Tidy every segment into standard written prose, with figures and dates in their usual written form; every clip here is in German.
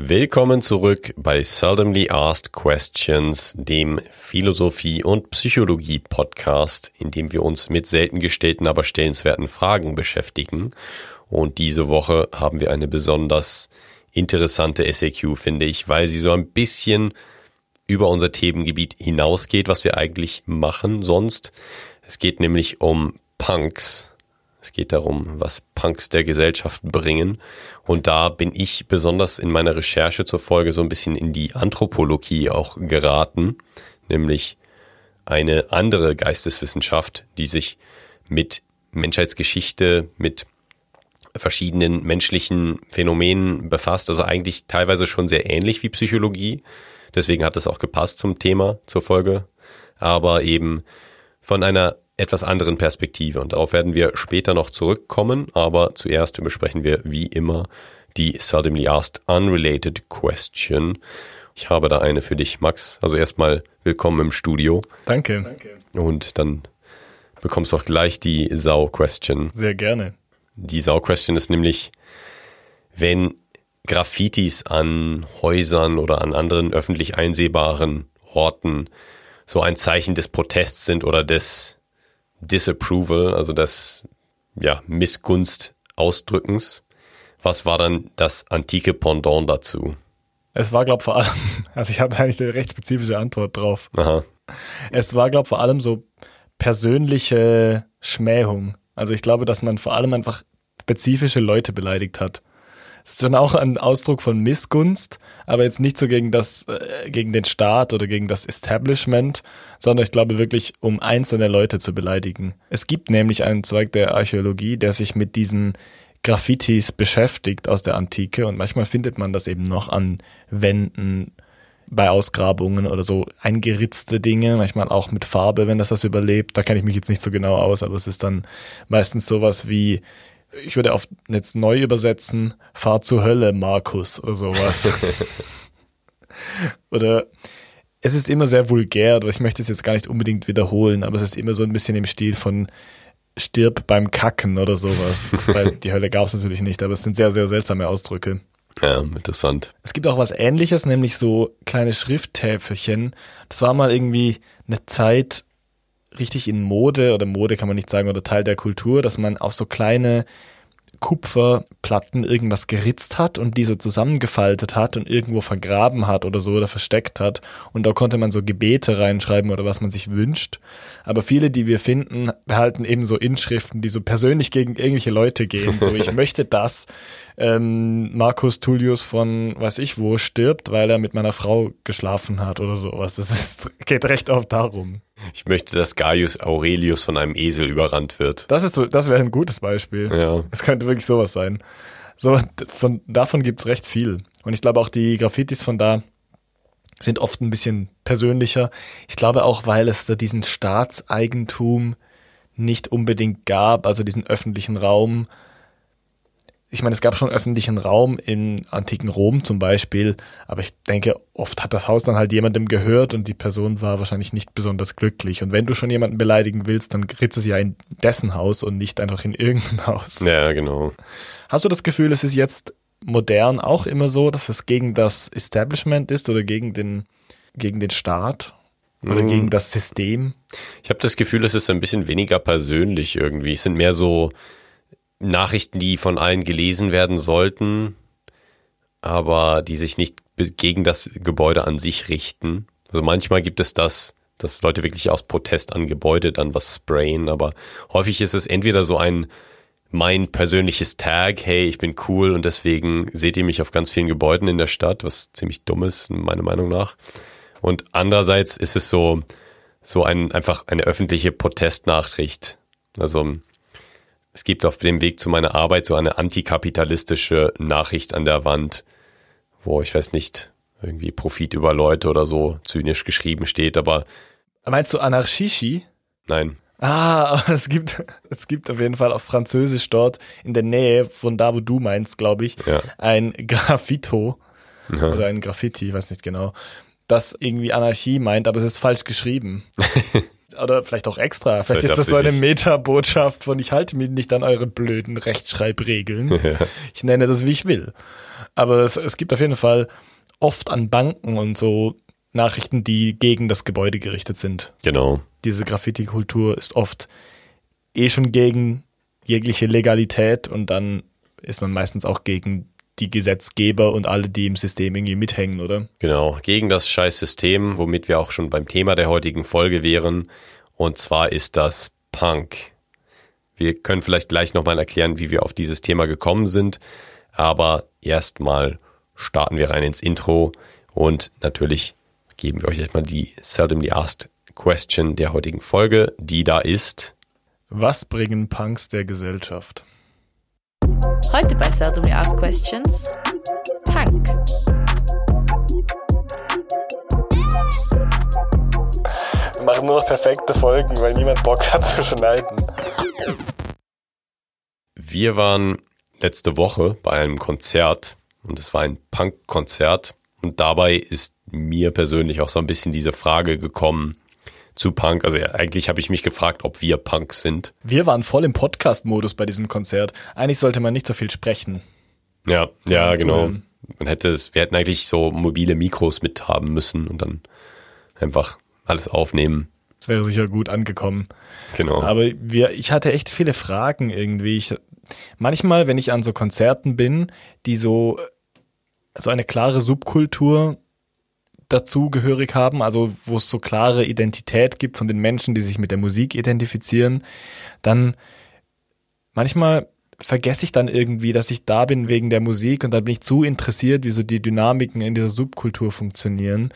Willkommen zurück bei Seldomly Asked Questions, dem Philosophie- und Psychologie-Podcast, in dem wir uns mit selten gestellten, aber stellenswerten Fragen beschäftigen. Und diese Woche haben wir eine besonders interessante SAQ, finde ich, weil sie so ein bisschen über unser Themengebiet hinausgeht, was wir eigentlich machen sonst. Es geht nämlich um Punks. Es geht darum, was Punks der Gesellschaft bringen. Und da bin ich besonders in meiner Recherche zur Folge so ein bisschen in die Anthropologie auch geraten, nämlich eine andere Geisteswissenschaft, die sich mit Menschheitsgeschichte, mit verschiedenen menschlichen Phänomenen befasst, also eigentlich teilweise schon sehr ähnlich wie Psychologie. Deswegen hat es auch gepasst zum Thema, zur Folge, aber eben von einer etwas anderen Perspektive. Und darauf werden wir später noch zurückkommen, aber zuerst besprechen wir wie immer die Seldomly Asked Unrelated Question. Ich habe da eine für dich, Max. Also erstmal willkommen im Studio. Danke. Und dann bekommst du auch gleich die Sau-Question. Sehr gerne. Die Sau-Question ist nämlich, wenn Graffitis an Häusern oder an anderen öffentlich einsehbaren Orten so ein Zeichen des Protests sind oder des Disapproval, also des Missgunst-Ausdrückens. Was war dann das antike Pendant dazu? Es war, glaube ich, vor allem, also ich habe eigentlich eine recht spezifische Antwort drauf. Aha. Es war, glaube ich, vor allem so persönliche Schmähung. Also ich glaube, dass man vor allem einfach spezifische Leute beleidigt hat. Es ist schon auch ein Ausdruck von Missgunst, aber jetzt nicht so gegen den Staat oder gegen das Establishment, sondern ich glaube wirklich, um einzelne Leute zu beleidigen. Es gibt nämlich einen Zweig der Archäologie, der sich mit diesen Graffitis beschäftigt aus der Antike und manchmal findet man das eben noch an Wänden bei Ausgrabungen oder so eingeritzte Dinge, manchmal auch mit Farbe, wenn das überlebt. Da kenne ich mich jetzt nicht so genau aus, aber es ist dann meistens sowas wie, ich würde oft jetzt neu übersetzen, fahr zur Hölle, Markus, oder sowas. Oder es ist immer sehr vulgär, oder ich möchte es jetzt gar nicht unbedingt wiederholen, aber es ist immer so ein bisschen im Stil von stirb beim Kacken oder sowas. Weil die Hölle gab es natürlich nicht, aber es sind sehr, sehr seltsame Ausdrücke. Ja, interessant. Es gibt auch was Ähnliches, nämlich so kleine Schrifttäfelchen. Das war mal irgendwie eine Zeit richtig in Mode, oder Mode kann man nicht sagen, oder Teil der Kultur, dass man auf so kleine Kupferplatten irgendwas geritzt hat und die so zusammengefaltet hat und irgendwo vergraben hat oder so oder versteckt hat. Und da konnte man so Gebete reinschreiben oder was man sich wünscht. Aber viele, die wir finden, behalten eben so Inschriften, die so persönlich gegen irgendwelche Leute gehen. So, ich möchte, dass Marcus Tullius von weiß ich wo stirbt, weil er mit meiner Frau geschlafen hat oder sowas. Geht recht oft darum. Ich möchte, dass Gaius Aurelius von einem Esel überrannt wird. Das wäre ein gutes Beispiel. Ja. Es könnte wirklich sowas sein. So, davon gibt's recht viel. Und ich glaube auch die Graffitis von da sind oft ein bisschen persönlicher. Ich glaube auch, weil es da diesen Staatseigentum nicht unbedingt gab, also diesen öffentlichen Raum. Ich meine, es gab schon öffentlichen Raum im antiken Rom zum Beispiel, aber ich denke, oft hat das Haus dann halt jemandem gehört und die Person war wahrscheinlich nicht besonders glücklich. Und wenn du schon jemanden beleidigen willst, dann ritzt es ja in dessen Haus und nicht einfach in irgendein Haus. Ja, genau. Hast du das Gefühl, es ist jetzt modern auch immer so, dass es gegen das Establishment ist oder gegen den Staat oder gegen das System? Ich habe das Gefühl, es ist ein bisschen weniger persönlich irgendwie. Es sind mehr so Nachrichten, die von allen gelesen werden sollten, aber die sich nicht gegen das Gebäude an sich richten. Also manchmal gibt es das, dass Leute wirklich aus Protest an Gebäude dann was sprayen, aber häufig ist es entweder so mein persönliches Tag, hey, ich bin cool und deswegen seht ihr mich auf ganz vielen Gebäuden in der Stadt, was ziemlich dumm ist, meiner Meinung nach. Und andererseits ist es einfach eine öffentliche Protestnachricht. Also es gibt auf dem Weg zu meiner Arbeit so eine antikapitalistische Nachricht an der Wand, wo, ich weiß nicht, irgendwie Profit über Leute oder so zynisch geschrieben steht, aber... Meinst du Anarchici? Nein. Es gibt auf jeden Fall auf Französisch dort in der Nähe von da, wo du meinst, glaube ich, ja, ein Graffito oder ein Graffiti, ich weiß nicht genau, das irgendwie Anarchie meint, aber es ist falsch geschrieben. oder vielleicht auch extra. Vielleicht ist das so eine Meta-Botschaft von ich halte mich nicht an eure blöden Rechtschreibregeln. Ich nenne das, wie ich will. Aber es gibt auf jeden Fall oft an Banken und so Nachrichten, die gegen das Gebäude gerichtet sind. Genau. Diese Graffiti-Kultur ist oft schon gegen jegliche Legalität und dann ist man meistens auch gegen die Gesetzgeber und alle, die im System irgendwie mithängen, oder? Genau, gegen das Scheißsystem, womit wir auch schon beim Thema der heutigen Folge wären. Und zwar ist das Punk. Wir können vielleicht gleich nochmal erklären, wie wir auf dieses Thema gekommen sind. Aber erstmal starten wir rein ins Intro und natürlich geben wir euch erstmal die Seldomly Asked Question der heutigen Folge, die da ist: Was bringen Punks der Gesellschaft? Heute bei Seldomly Asked Questions: Punk. Wir machen nur noch perfekte Folgen, weil niemand Bock hat zu schneiden. Wir waren letzte Woche bei einem Konzert und es war ein Punk-Konzert und dabei ist mir persönlich auch so ein bisschen diese Frage gekommen zu Punk. Also eigentlich habe ich mich gefragt, ob wir Punks sind. Wir waren voll im Podcast-Modus bei diesem Konzert. Eigentlich sollte man nicht so viel sprechen. Ja, genau. Wir hätten eigentlich so mobile Mikros mit haben müssen und dann einfach alles aufnehmen. Das wäre sicher gut angekommen. Genau. Aber ich hatte echt viele Fragen irgendwie. Manchmal, wenn ich an so Konzerten bin, die so eine klare Subkultur dazugehörig haben, also wo es so klare Identität gibt von den Menschen, die sich mit der Musik identifizieren, dann manchmal vergesse ich dann irgendwie, dass ich da bin wegen der Musik und dann bin ich zu interessiert, wie so die Dynamiken in dieser Subkultur funktionieren.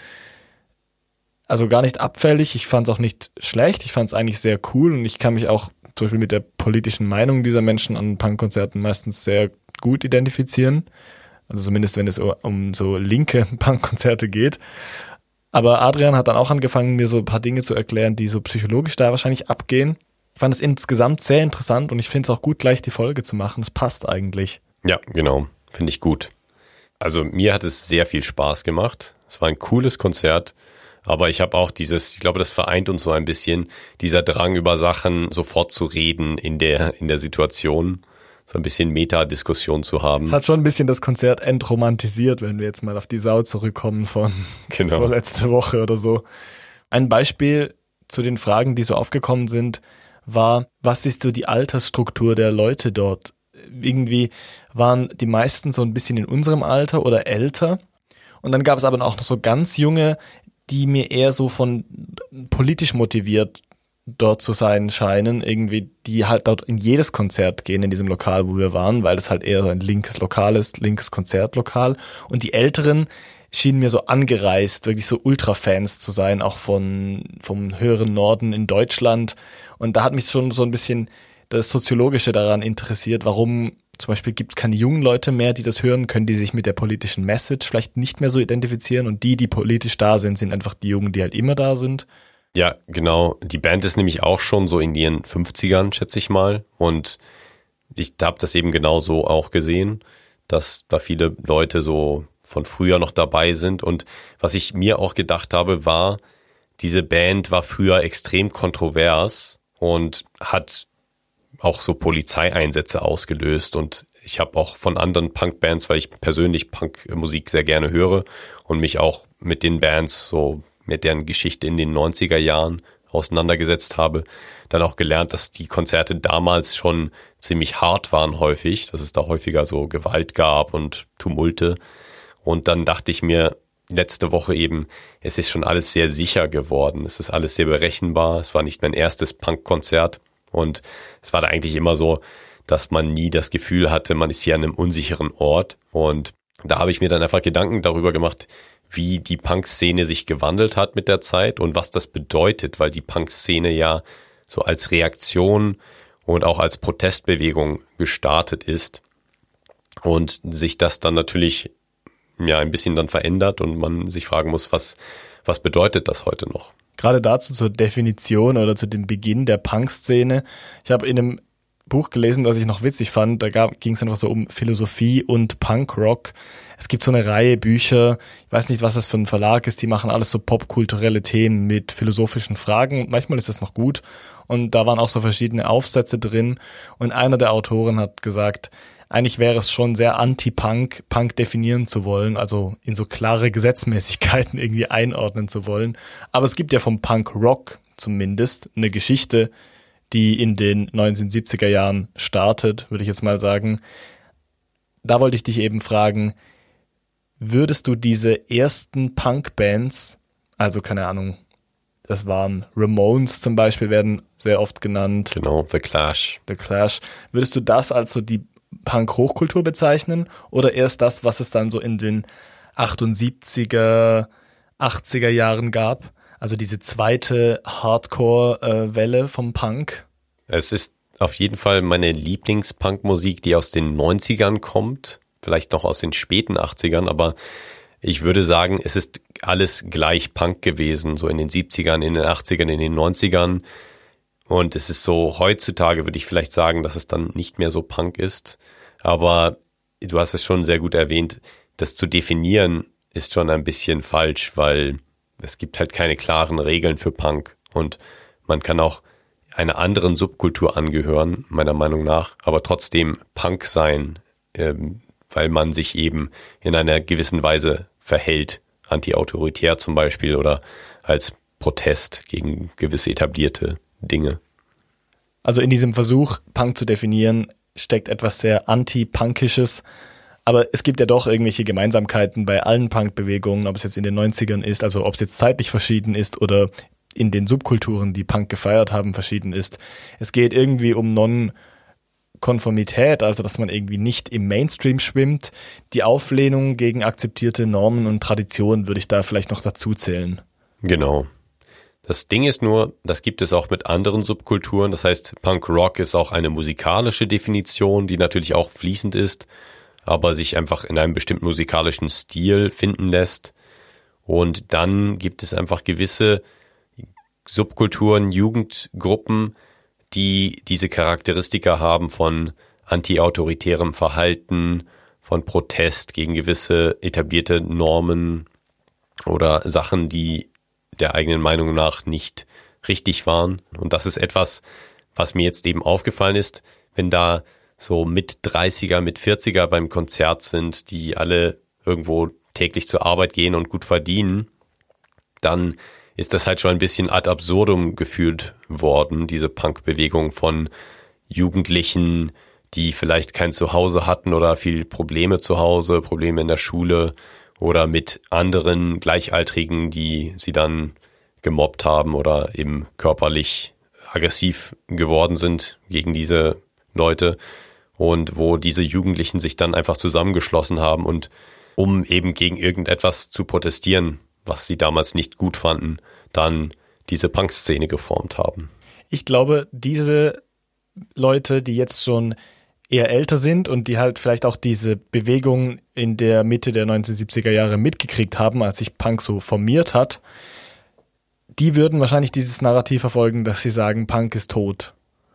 Also gar nicht abfällig, ich fand es auch nicht schlecht, ich fand es eigentlich sehr cool und ich kann mich auch zum Beispiel mit der politischen Meinung dieser Menschen an Punkkonzerten meistens sehr gut identifizieren. Also zumindest, wenn es um so linke Punkkonzerte geht. Aber Adrian hat dann auch angefangen, mir so ein paar Dinge zu erklären, die so psychologisch da wahrscheinlich abgehen. Ich fand es insgesamt sehr interessant und ich finde es auch gut, gleich die Folge zu machen. Es passt eigentlich. Ja, genau. Finde ich gut. Also mir hat es sehr viel Spaß gemacht. Es war ein cooles Konzert. Aber ich habe auch ich glaube, das vereint uns so ein bisschen, dieser Drang über Sachen sofort zu reden in der Situation. So ein bisschen Meta-Diskussion zu haben. Es hat schon ein bisschen das Konzert entromantisiert, wenn wir jetzt mal auf die Sau zurückkommen von vorletzte Woche oder so. Ein Beispiel zu den Fragen, die so aufgekommen sind, war, was ist so die Altersstruktur der Leute dort? Irgendwie waren die meisten so ein bisschen in unserem Alter oder älter. Und dann gab es aber auch noch so ganz junge, die mir eher so von politisch motiviert dort zu sein scheinen, irgendwie, die halt dort in jedes Konzert gehen in diesem Lokal, wo wir waren, weil das halt eher so ein linkes Konzertlokal. Und die Älteren schienen mir so angereist, wirklich so Ultra-Fans zu sein, auch vom höheren Norden in Deutschland. Und da hat mich schon so ein bisschen das Soziologische daran interessiert, warum zum Beispiel gibt es keine jungen Leute mehr, die das hören, können die sich mit der politischen Message vielleicht nicht mehr so identifizieren und die politisch da sind, sind einfach die Jungen, die halt immer da sind. Ja, genau. Die Band ist nämlich auch schon so in ihren 50ern, schätze ich mal. Und ich habe das eben genauso auch gesehen, dass da viele Leute so von früher noch dabei sind. Und was ich mir auch gedacht habe, war, diese Band war früher extrem kontrovers und hat auch so Polizeieinsätze ausgelöst. Und ich habe auch von anderen Punkbands, weil ich persönlich Punkmusik sehr gerne höre und mich auch mit den Bands so mit deren Geschichte in den 90er Jahren auseinandergesetzt habe, dann auch gelernt, dass die Konzerte damals schon ziemlich hart waren häufig, dass es da häufiger so Gewalt gab und Tumulte. Und dann dachte ich mir letzte Woche eben, es ist schon alles sehr sicher geworden, es ist alles sehr berechenbar, es war nicht mein erstes Punkkonzert und es war da eigentlich immer so, dass man nie das Gefühl hatte, man ist hier an einem unsicheren Ort. Und da habe ich mir dann einfach Gedanken darüber gemacht, wie die Punk-Szene sich gewandelt hat mit der Zeit und was das bedeutet, weil die Punk-Szene ja so als Reaktion und auch als Protestbewegung gestartet ist und sich das dann natürlich ja ein bisschen dann verändert und man sich fragen muss, was bedeutet das heute noch? Gerade dazu zur Definition oder zu dem Beginn der Punk-Szene. Ich habe in einem Buch gelesen, das ich noch witzig fand. Da ging es einfach so um Philosophie und Punkrock. Es gibt so eine Reihe Bücher, ich weiß nicht, was das für ein Verlag ist, die machen alles so popkulturelle Themen mit philosophischen Fragen. Manchmal ist das noch gut. Und da waren auch so verschiedene Aufsätze drin. Und einer der Autoren hat gesagt, eigentlich wäre es schon sehr anti-Punk, Punk definieren zu wollen, also in so klare Gesetzmäßigkeiten irgendwie einordnen zu wollen. Aber es gibt ja vom Punk-Rock zumindest eine Geschichte, die in den 1970er Jahren startet, würde ich jetzt mal sagen. Da wollte ich dich eben fragen, würdest du diese ersten Punk-Bands, also keine Ahnung, das waren Ramones zum Beispiel, werden sehr oft genannt. Genau, The Clash. The Clash. Würdest du das als so die Punk-Hochkultur bezeichnen oder erst das, was es dann so in den 78er, 80er Jahren gab? Also diese zweite Hardcore-Welle vom Punk? Es ist auf jeden Fall meine Lieblings-Punk-Musik, die aus den 90ern kommt, vielleicht noch aus den späten 80ern, aber ich würde sagen, es ist alles gleich Punk gewesen, so in den 70ern, in den 80ern, in den 90ern. Und es ist so, heutzutage würde ich vielleicht sagen, dass es dann nicht mehr so Punk ist. Aber du hast es schon sehr gut erwähnt, das zu definieren ist schon ein bisschen falsch, weil es gibt halt keine klaren Regeln für Punk. Und man kann auch einer anderen Subkultur angehören, meiner Meinung nach, aber trotzdem Punk sein, weil man sich eben in einer gewissen Weise verhält, anti-autoritär zum Beispiel oder als Protest gegen gewisse etablierte Dinge. Also in diesem Versuch, Punk zu definieren, steckt etwas sehr Anti-Punkisches, aber es gibt ja doch irgendwelche Gemeinsamkeiten bei allen Punk-Bewegungen, ob es jetzt in den 90ern ist, also ob es jetzt zeitlich verschieden ist oder in den Subkulturen, die Punk gefeiert haben, verschieden ist. Es geht irgendwie um Non-Konformität, also dass man irgendwie nicht im Mainstream schwimmt. Die Auflehnung gegen akzeptierte Normen und Traditionen würde ich da vielleicht noch dazu zählen. Genau. Das Ding ist nur, das gibt es auch mit anderen Subkulturen. Das heißt, Punk-Rock ist auch eine musikalische Definition, die natürlich auch fließend ist, aber sich einfach in einem bestimmten musikalischen Stil finden lässt. Und dann gibt es einfach gewisse Subkulturen, Jugendgruppen, die diese Charakteristika haben von anti-autoritärem Verhalten, von Protest gegen gewisse etablierte Normen oder Sachen, die der eigenen Meinung nach nicht richtig waren. Und das ist etwas, was mir jetzt eben aufgefallen ist, wenn da so mit 30er, mit 40er beim Konzert sind, die alle irgendwo täglich zur Arbeit gehen und gut verdienen, dann ist das halt schon ein bisschen ad absurdum geführt worden, diese Punk-Bewegung von Jugendlichen, die vielleicht kein Zuhause hatten oder viel Probleme zu Hause, Probleme in der Schule oder mit anderen Gleichaltrigen, die sie dann gemobbt haben oder eben körperlich aggressiv geworden sind gegen diese Leute und wo diese Jugendlichen sich dann einfach zusammengeschlossen haben und um eben gegen irgendetwas zu protestieren, was sie damals nicht gut fanden, dann diese Punk-Szene geformt haben. Ich glaube, diese Leute, die jetzt schon eher älter sind und die halt vielleicht auch diese Bewegung in der Mitte der 1970er Jahre mitgekriegt haben, als sich Punk so formiert hat, die würden wahrscheinlich dieses Narrativ verfolgen, dass sie sagen, Punk ist tot.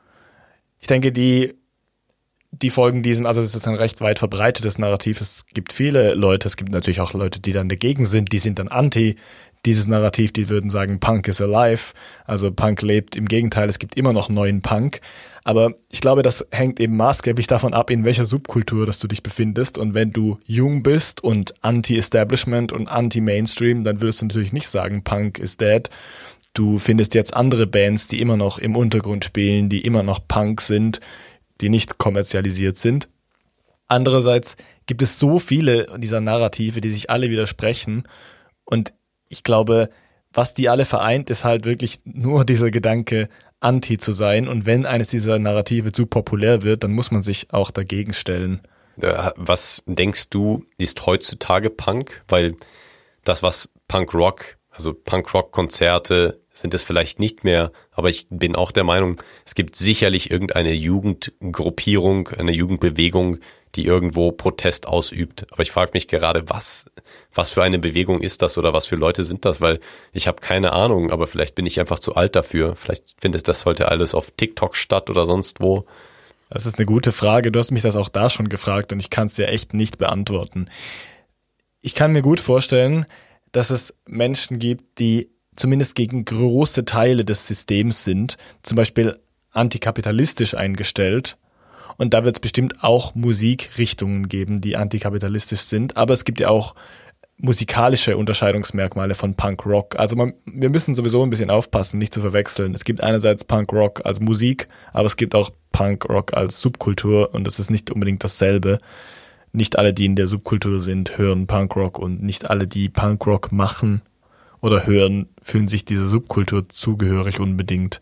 Ich denke, die folgen diesem, also es ist ein recht weit verbreitetes Narrativ. Es gibt viele Leute, es gibt natürlich auch Leute, die dann dagegen sind, die sind dann anti dieses Narrativ, die würden sagen, Punk is alive, also Punk lebt. Im Gegenteil, es gibt immer noch neuen Punk. Aber ich glaube, das hängt eben maßgeblich davon ab, in welcher Subkultur dass du dich befindest. Und wenn du jung bist und anti-Establishment und anti-Mainstream, dann würdest du natürlich nicht sagen, Punk is dead. Du findest jetzt andere Bands, die immer noch im Untergrund spielen, die immer noch Punk sind, die nicht kommerzialisiert sind. Andererseits gibt es so viele dieser Narrative, die sich alle widersprechen. Und ich glaube, was die alle vereint, ist halt wirklich nur dieser Gedanke, anti zu sein. Und wenn eines dieser Narrative zu populär wird, dann muss man sich auch dagegen stellen. Was denkst du, ist heutzutage Punk? Weil das, was Punk-Rock, also Punk-Rock-Konzerte sind es vielleicht nicht mehr, aber ich bin auch der Meinung, es gibt sicherlich irgendeine Jugendgruppierung, eine Jugendbewegung, die irgendwo Protest ausübt. Aber ich frage mich gerade, was für eine Bewegung ist das oder was für Leute sind das? Weil ich habe keine Ahnung, aber vielleicht bin ich einfach zu alt dafür. Vielleicht findet das heute alles auf TikTok statt oder sonst wo. Das ist eine gute Frage. Du hast mich das auch da schon gefragt und ich kann es dir echt nicht beantworten. Ich kann mir gut vorstellen, dass es Menschen gibt, die zumindest gegen große Teile des Systems sind, zum Beispiel antikapitalistisch eingestellt. Und da wird es bestimmt auch Musikrichtungen geben, die antikapitalistisch sind. Aber es gibt ja auch musikalische Unterscheidungsmerkmale von Punk-Rock. Also wir müssen sowieso ein bisschen aufpassen, nicht zu verwechseln. Es gibt einerseits Punk-Rock als Musik, aber es gibt auch Punk-Rock als Subkultur und das ist nicht unbedingt dasselbe. Nicht alle, die in der Subkultur sind, hören Punkrock und nicht alle, die Punkrock machen oder hören, fühlen sich dieser Subkultur zugehörig unbedingt.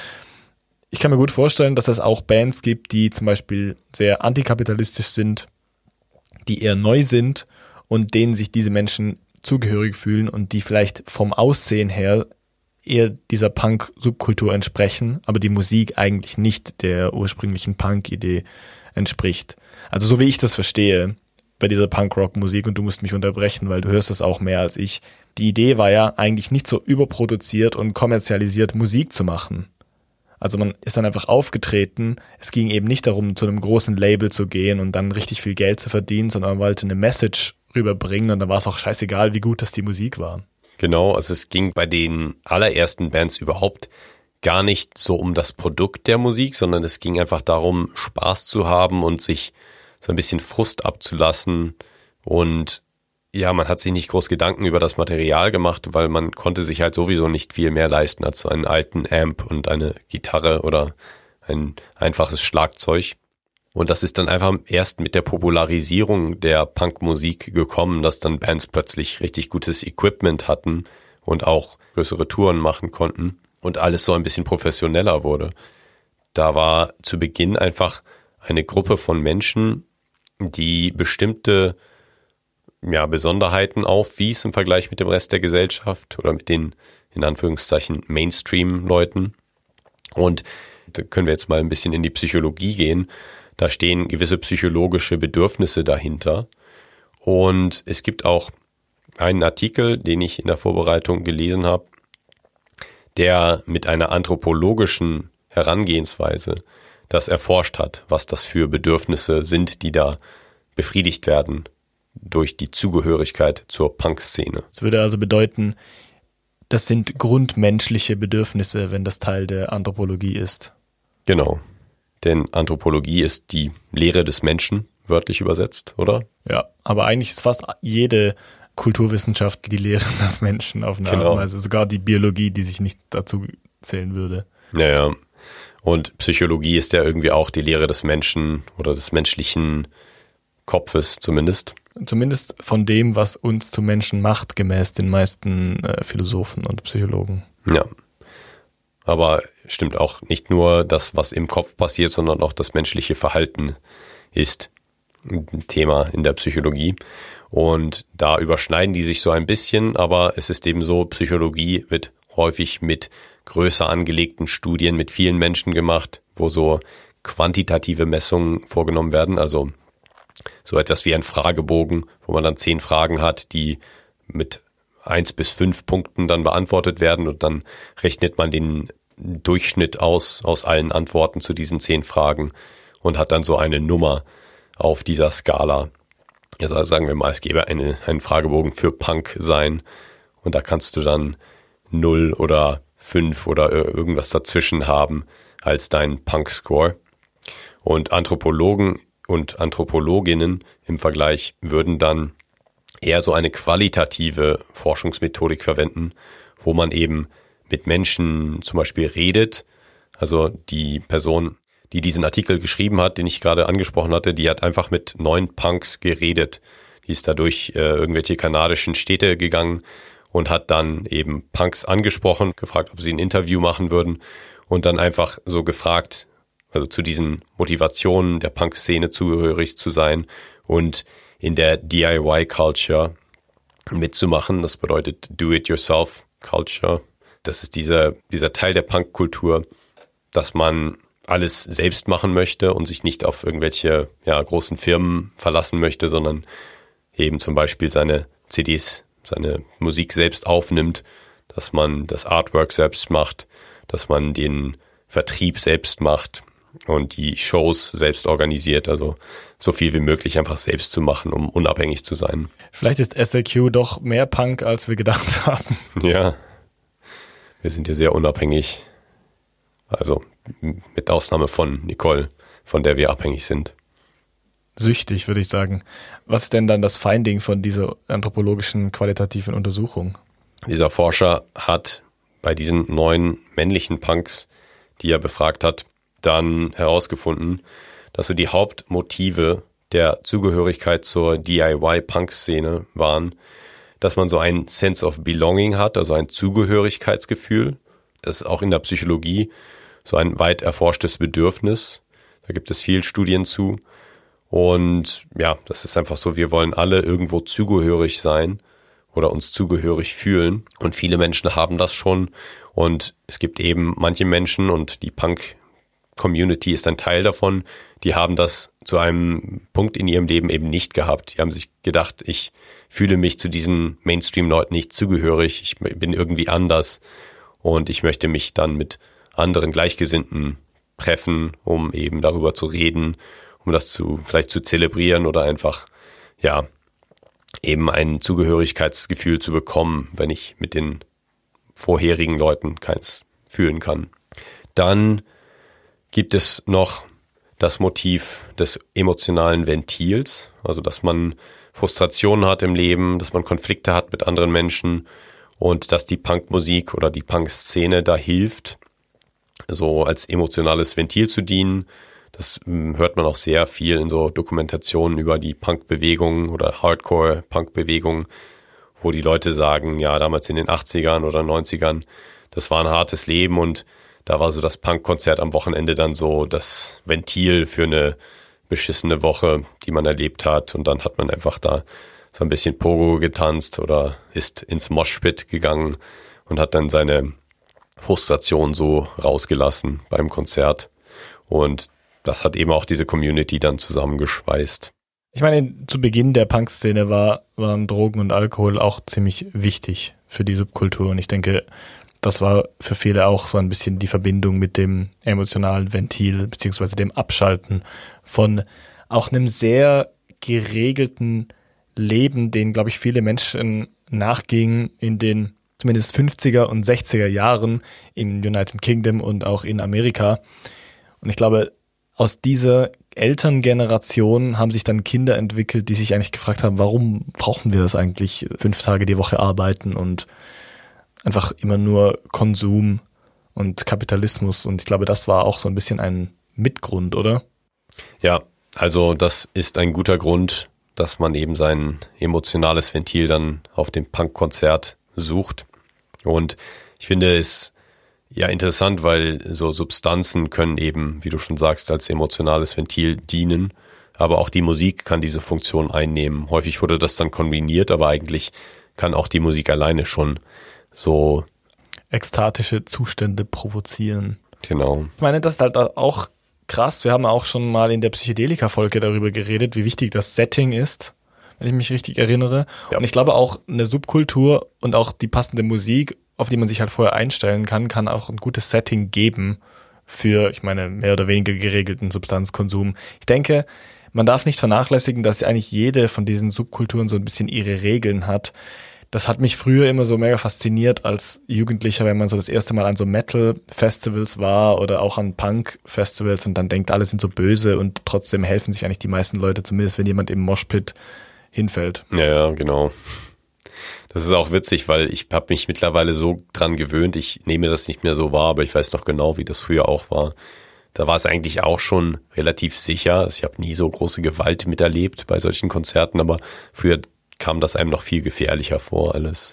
Ich kann mir gut vorstellen, dass es auch Bands gibt, die zum Beispiel sehr antikapitalistisch sind, die eher neu sind und denen sich diese Menschen zugehörig fühlen und die vielleicht vom Aussehen her eher dieser Punk-Subkultur entsprechen, aber die Musik eigentlich nicht der ursprünglichen Punk-Idee entspricht. Also so wie ich das verstehe bei dieser Punk-Rock-Musik, und du musst mich unterbrechen, weil du hörst das auch mehr als ich. Die Idee war ja eigentlich nicht so überproduziert und kommerzialisiert Musik zu machen. Also man ist dann einfach aufgetreten. Es ging eben nicht darum, zu einem großen Label zu gehen und dann richtig viel Geld zu verdienen, sondern man wollte eine Message rüberbringen und dann war es auch scheißegal, wie gut das die Musik war. Genau, also es ging bei den allerersten Bands überhaupt gar nicht so um das Produkt der Musik, sondern es ging einfach darum, Spaß zu haben und sich so ein bisschen Frust abzulassen. Und ja, man hat sich nicht groß Gedanken über das Material gemacht, weil man konnte sich halt sowieso nicht viel mehr leisten als so einen alten Amp und eine Gitarre oder ein einfaches Schlagzeug. Und das ist dann einfach erst mit der Popularisierung der Punkmusik gekommen, dass dann Bands plötzlich richtig gutes Equipment hatten und auch größere Touren machen konnten und alles so ein bisschen professioneller wurde. Da war zu Beginn einfach eine Gruppe von Menschen, die bestimmte Besonderheiten aufwies im Vergleich mit dem Rest der Gesellschaft oder mit den, in Anführungszeichen, Mainstream-Leuten. Und da können wir jetzt mal ein bisschen in die Psychologie gehen. Da stehen gewisse psychologische Bedürfnisse dahinter. Und es gibt auch einen Artikel, den ich in der Vorbereitung gelesen habe, der mit einer anthropologischen Herangehensweise das erforscht hat, was das für Bedürfnisse sind, die da befriedigt werden durch die Zugehörigkeit zur Punk-Szene. Das würde also bedeuten, das sind grundmenschliche Bedürfnisse, wenn das Teil der Anthropologie ist. Genau, denn Anthropologie ist die Lehre des Menschen, wörtlich übersetzt, oder? Ja, aber eigentlich ist fast jede Kulturwissenschaft die Lehre des Menschen auf eine Art und Weise, sogar die Biologie, die sich nicht dazu zählen würde. Ja. Und Psychologie ist ja irgendwie auch die Lehre des Menschen oder des menschlichen Kopfes zumindest. Zumindest von dem, was uns zu Menschen macht, gemäß den meisten Philosophen und Psychologen. Ja, aber stimmt auch, nicht nur das, was im Kopf passiert, sondern auch das menschliche Verhalten ist ein Thema in der Psychologie. Und da überschneiden die sich so ein bisschen, aber es ist eben so, Psychologie wird häufig mit größer angelegten Studien mit vielen Menschen gemacht, wo so quantitative Messungen vorgenommen werden, also so etwas wie ein Fragebogen, wo man dann 10 Fragen hat, die mit 1 bis 5 Punkten dann beantwortet werden und dann rechnet man den Durchschnitt aus allen Antworten zu diesen 10 Fragen und hat dann so eine Nummer auf dieser Skala. Also sagen wir mal, es gäbe einen Fragebogen für Punk sein und da kannst du dann 0 oder 5 oder irgendwas dazwischen haben als dein Punk-Score. Und Anthropologen und Anthropologinnen im Vergleich würden dann eher so eine qualitative Forschungsmethodik verwenden, wo man eben mit Menschen zum Beispiel redet. Also die Person, die diesen Artikel geschrieben hat, den ich gerade angesprochen hatte, die hat einfach mit 9 Punks geredet. Die ist da durch irgendwelche kanadischen Städte gegangen und hat dann eben Punks angesprochen, gefragt, ob sie ein Interview machen würden und dann einfach so gefragt, also zu diesen Motivationen der Punk-Szene zugehörig zu sein und in der DIY-Culture mitzumachen. Das bedeutet Do-it-yourself-Culture. Das ist dieser Teil der Punk-Kultur, dass man alles selbst machen möchte und sich nicht auf irgendwelche großen Firmen verlassen möchte, sondern eben zum Beispiel seine CDs, seine Musik selbst aufnimmt, dass man das Artwork selbst macht, dass man den Vertrieb selbst macht und die Shows selbst organisiert, also so viel wie möglich einfach selbst zu machen, um unabhängig zu sein. Vielleicht ist SLQ doch mehr Punk, als wir gedacht haben. Ja, wir sind ja sehr unabhängig, also mit Ausnahme von Nicole, von der wir abhängig sind. Süchtig, würde ich sagen. Was ist denn dann das Finding von dieser anthropologischen qualitativen Untersuchung? Dieser Forscher hat bei diesen 9 männlichen Punks, die er befragt hat, dann herausgefunden, dass so die Hauptmotive der Zugehörigkeit zur DIY-Punk-Szene waren, dass man so ein Sense of Belonging hat, also ein Zugehörigkeitsgefühl. Das ist auch in der Psychologie so ein weit erforschtes Bedürfnis. Da gibt es viel Studien zu. Und ja, das ist einfach so, wir wollen alle irgendwo zugehörig sein oder uns zugehörig fühlen. Und viele Menschen haben das schon. Und es gibt eben manche Menschen, und die Punk-Community ist ein Teil davon, die haben das zu einem Punkt in ihrem Leben eben nicht gehabt. Die haben sich gedacht, ich fühle mich zu diesen Mainstream-Leuten nicht zugehörig, ich bin irgendwie anders und ich möchte mich dann mit anderen Gleichgesinnten treffen, um eben darüber zu reden, um das vielleicht zu zelebrieren oder einfach, ja, eben ein Zugehörigkeitsgefühl zu bekommen, wenn ich mit den vorherigen Leuten keins fühlen kann. Dann gibt es noch das Motiv des emotionalen Ventils, also dass man Frustrationen hat im Leben, dass man Konflikte hat mit anderen Menschen und dass die Punkmusik oder die Punk-Szene da hilft, so als emotionales Ventil zu dienen. Das hört man auch sehr viel in so Dokumentationen über die Punk-Bewegung oder Hardcore-Punk-Bewegung, wo die Leute sagen, ja, damals in den 80ern oder 90ern, das war ein hartes Leben und da war so das Punk-Konzert am Wochenende dann so das Ventil für eine beschissene Woche, die man erlebt hat. Und dann hat man einfach da so ein bisschen Pogo getanzt oder ist ins Moshpit gegangen und hat dann seine Frustration so rausgelassen beim Konzert. Und das hat eben auch diese Community dann zusammengeschweißt. Ich meine, zu Beginn der Punk-Szene waren Drogen und Alkohol auch ziemlich wichtig für die Subkultur. Und ich denke, das war für viele auch so ein bisschen die Verbindung mit dem emotionalen Ventil beziehungsweise dem Abschalten von auch einem sehr geregelten Leben, den, glaube ich, viele Menschen nachgingen in den zumindest 50er und 60er Jahren im United Kingdom und auch in Amerika. Und ich glaube, aus dieser Elterngeneration haben sich dann Kinder entwickelt, die sich eigentlich gefragt haben, warum brauchen wir das eigentlich, 5 Tage die Woche arbeiten und einfach immer nur Konsum und Kapitalismus. Und ich glaube, das war auch so ein bisschen ein Mitgrund, oder? Ja, also das ist ein guter Grund, dass man eben sein emotionales Ventil dann auf dem Punkkonzert sucht. Und ich finde es ja interessant, weil so Substanzen können eben, wie du schon sagst, als emotionales Ventil dienen. Aber auch die Musik kann diese Funktion einnehmen. Häufig wurde das dann kombiniert, aber eigentlich kann auch die Musik alleine schon so ekstatische Zustände provozieren. Genau. Ich meine, das ist halt auch krass. Wir haben auch schon mal in der Psychedelika-Folge darüber geredet, wie wichtig das Setting ist, wenn ich mich richtig erinnere. Ja. Und ich glaube auch eine Subkultur und auch die passende Musik, auf die man sich halt vorher einstellen kann auch ein gutes Setting geben für, ich meine, mehr oder weniger geregelten Substanzkonsum. Ich denke, man darf nicht vernachlässigen, dass eigentlich jede von diesen Subkulturen so ein bisschen ihre Regeln hat. Das hat mich früher immer so mega fasziniert als Jugendlicher, wenn man so das erste Mal an so Metal-Festivals war oder auch an Punk-Festivals und dann denkt, alle sind so böse und trotzdem helfen sich eigentlich die meisten Leute, zumindest wenn jemand im Moshpit hinfällt. Ja, genau. Das ist auch witzig, weil ich habe mich mittlerweile so dran gewöhnt, ich nehme das nicht mehr so wahr, aber ich weiß noch genau, wie das früher auch war. Da war es eigentlich auch schon relativ sicher. Ich habe nie so große Gewalt miterlebt bei solchen Konzerten, aber früher kam das einem noch viel gefährlicher vor alles.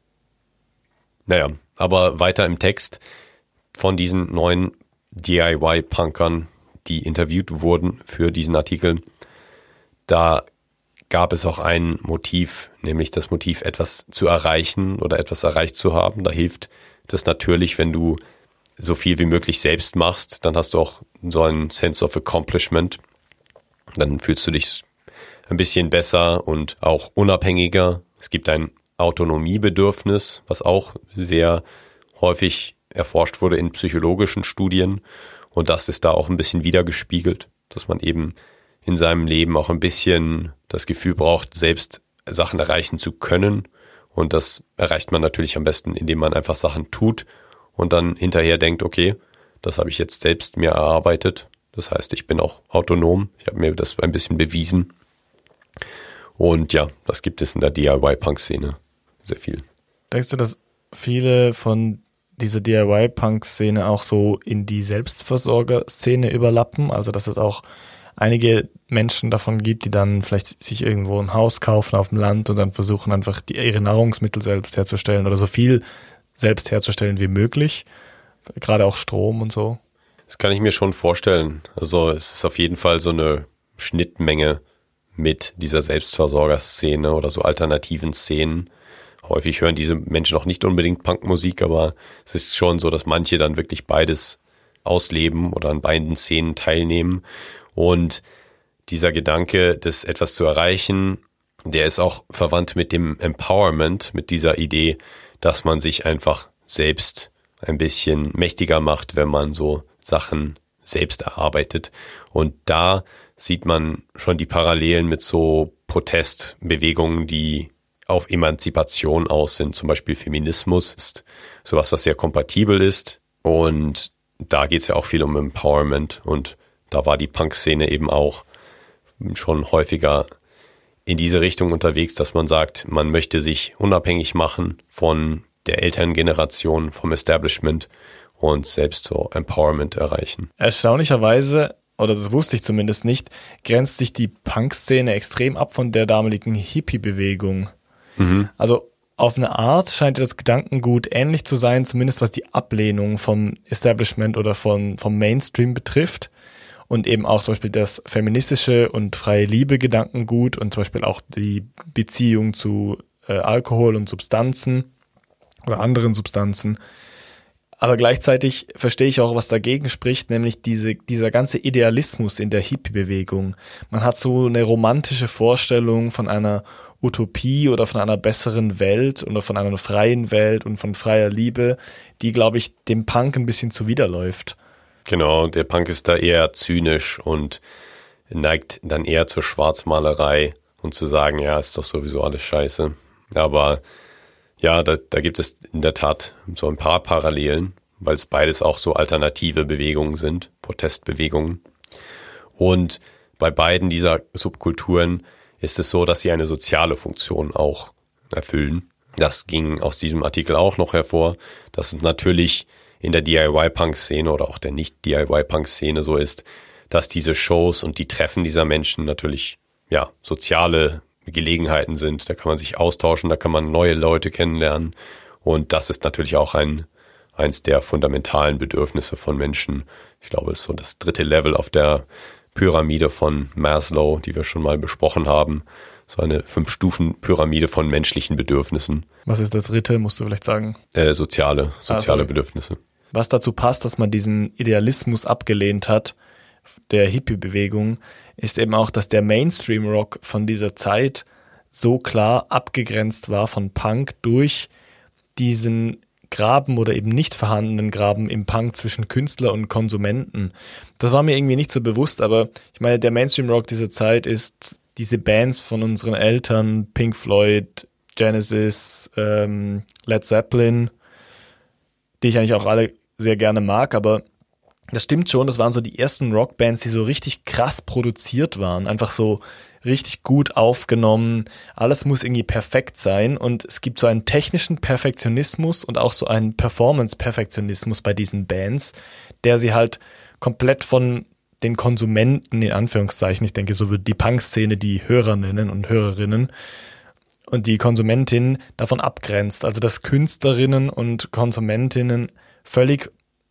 Naja, aber weiter im Text von diesen 9 DIY-Punkern, die interviewt wurden für diesen Artikel, da gab es auch ein Motiv, nämlich das Motiv, etwas zu erreichen oder etwas erreicht zu haben. Da hilft das natürlich, wenn du so viel wie möglich selbst machst, dann hast du auch so einen Sense of Accomplishment. Dann fühlst du dich ein bisschen besser und auch unabhängiger. Es gibt ein Autonomiebedürfnis, was auch sehr häufig erforscht wurde in psychologischen Studien. Und das ist da auch ein bisschen wiedergespiegelt, dass man eben in seinem Leben auch ein bisschen das Gefühl braucht, selbst Sachen erreichen zu können. Und das erreicht man natürlich am besten, indem man einfach Sachen tut und dann hinterher denkt, okay, das habe ich jetzt selbst mir erarbeitet. Das heißt, ich bin auch autonom. Ich habe mir das ein bisschen bewiesen. Und ja, das gibt es in der DIY-Punk-Szene sehr viel. Denkst du, dass viele von dieser DIY-Punk-Szene auch so in die Selbstversorger-Szene überlappen? Also dass es auch einige Menschen davon gibt, die dann vielleicht sich irgendwo ein Haus kaufen auf dem Land und dann versuchen einfach ihre Nahrungsmittel selbst herzustellen oder so viel selbst herzustellen wie möglich. Gerade auch Strom und so. Das kann ich mir schon vorstellen. Also es ist auf jeden Fall so eine Schnittmenge mit dieser Selbstversorgerszene oder so alternativen Szenen. Häufig hören diese Menschen auch nicht unbedingt Punkmusik, aber es ist schon so, dass manche dann wirklich beides ausleben oder an beiden Szenen teilnehmen. Und dieser Gedanke, das etwas zu erreichen, der ist auch verwandt mit dem Empowerment, mit dieser Idee, dass man sich einfach selbst ein bisschen mächtiger macht, wenn man so Sachen selbst erarbeitet. Und da sieht man schon die Parallelen mit so Protestbewegungen, die auf Emanzipation aus sind. Zum Beispiel Feminismus ist sowas, was sehr kompatibel ist. Und da geht es ja auch viel um Empowerment. Und da war die Punk-Szene eben auch schon häufiger in diese Richtung unterwegs, dass man sagt, man möchte sich unabhängig machen von der Elterngeneration, vom Establishment und selbst so Empowerment erreichen. Erstaunlicherweise, oder das wusste ich zumindest nicht, grenzt sich die Punk-Szene extrem ab von der damaligen Hippie-Bewegung. Also auf eine Art scheint das Gedankengut ähnlich zu sein, zumindest was die Ablehnung vom Establishment oder vom Mainstream betrifft. Und eben auch zum Beispiel das feministische und freie Liebe Gedankengut und zum Beispiel auch die Beziehung zu Alkohol und Substanzen oder anderen Substanzen. Aber gleichzeitig verstehe ich auch, was dagegen spricht, nämlich dieser ganze Idealismus in der Hippie-Bewegung. Man hat so eine romantische Vorstellung von einer Utopie oder von einer besseren Welt oder von einer freien Welt und von freier Liebe, die, glaube ich, dem Punk ein bisschen zuwiderläuft. Genau, der Punk ist da eher zynisch und neigt dann eher zur Schwarzmalerei und zu sagen, ja, ist doch sowieso alles scheiße. Aber ja, da gibt es in der Tat so ein paar Parallelen, weil es beides auch so alternative Bewegungen sind, Protestbewegungen. Und bei beiden dieser Subkulturen ist es so, dass sie eine soziale Funktion auch erfüllen. Das ging aus diesem Artikel auch noch hervor, dass es natürlich in der DIY-Punk-Szene oder auch der Nicht-DIY-Punk-Szene so ist, dass diese Shows und die Treffen dieser Menschen natürlich ja soziale Gelegenheiten sind. Da kann man sich austauschen, da kann man neue Leute kennenlernen. Und das ist natürlich auch eins der fundamentalen Bedürfnisse von Menschen. Ich glaube, es ist so das 3. Level auf der Pyramide von Maslow, die wir schon mal besprochen haben. So eine 5-Stufen-Pyramide von menschlichen Bedürfnissen. Was ist das 3., musst du vielleicht sagen? Soziale Bedürfnisse. Was dazu passt, dass man diesen Idealismus abgelehnt hat, der Hippie-Bewegung, ist eben auch, dass der Mainstream-Rock von dieser Zeit so klar abgegrenzt war von Punk durch diesen Graben oder eben nicht vorhandenen Graben im Punk zwischen Künstler und Konsumenten. Das war mir irgendwie nicht so bewusst, aber ich meine, der Mainstream-Rock dieser Zeit ist diese Bands von unseren Eltern, Pink Floyd, Genesis, Led Zeppelin, die ich eigentlich auch alle sehr gerne mag, aber das stimmt schon, das waren so die ersten Rockbands, die so richtig krass produziert waren, einfach so richtig gut aufgenommen, alles muss irgendwie perfekt sein und es gibt so einen technischen Perfektionismus und auch so einen Performance-Perfektionismus bei diesen Bands, der sie halt komplett von den Konsumenten, in Anführungszeichen, ich denke, so wird die Punk-Szene die Hörerinnen und Hörerinnen und die Konsumentinnen davon abgrenzt, also dass Künstlerinnen und Konsumentinnen völlig